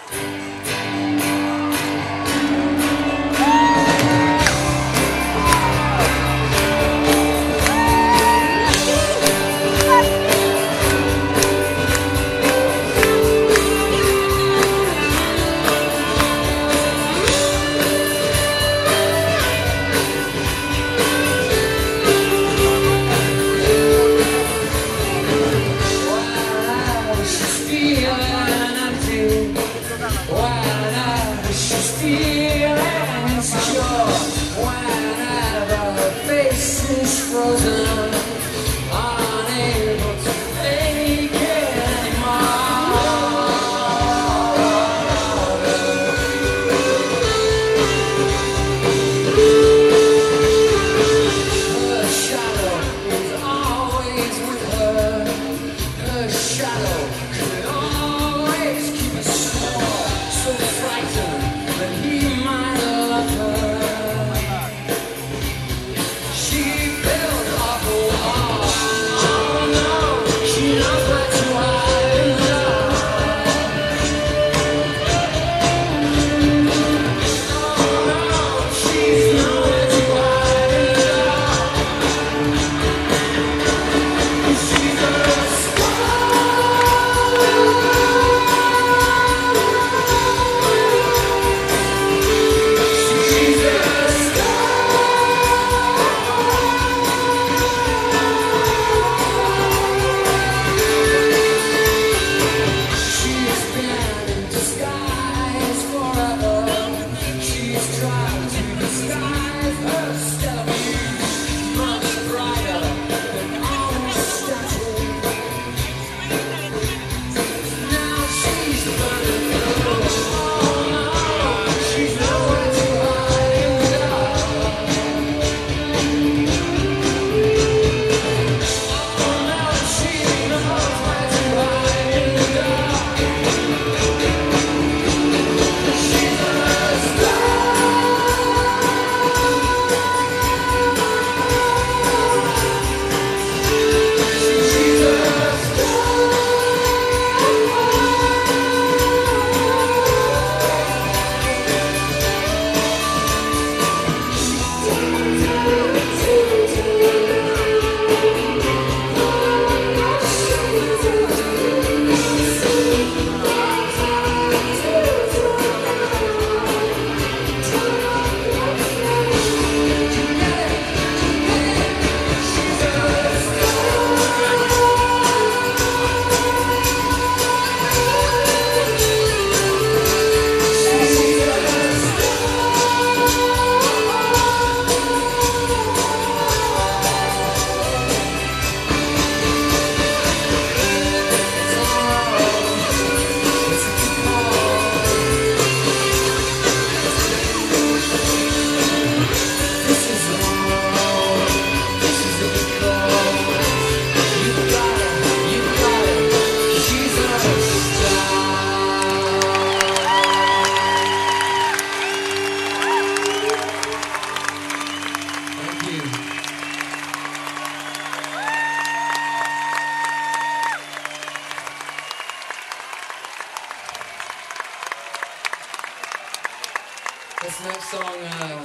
This next song,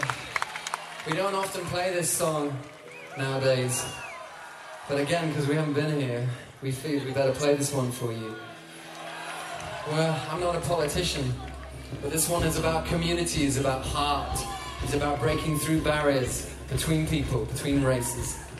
we don't often play this song nowadays. But again, because we haven't been here, we figured we better play this one for you. Well, I'm not a politician, but this one is about community, it's about heart, it's about breaking through barriers between people, between races.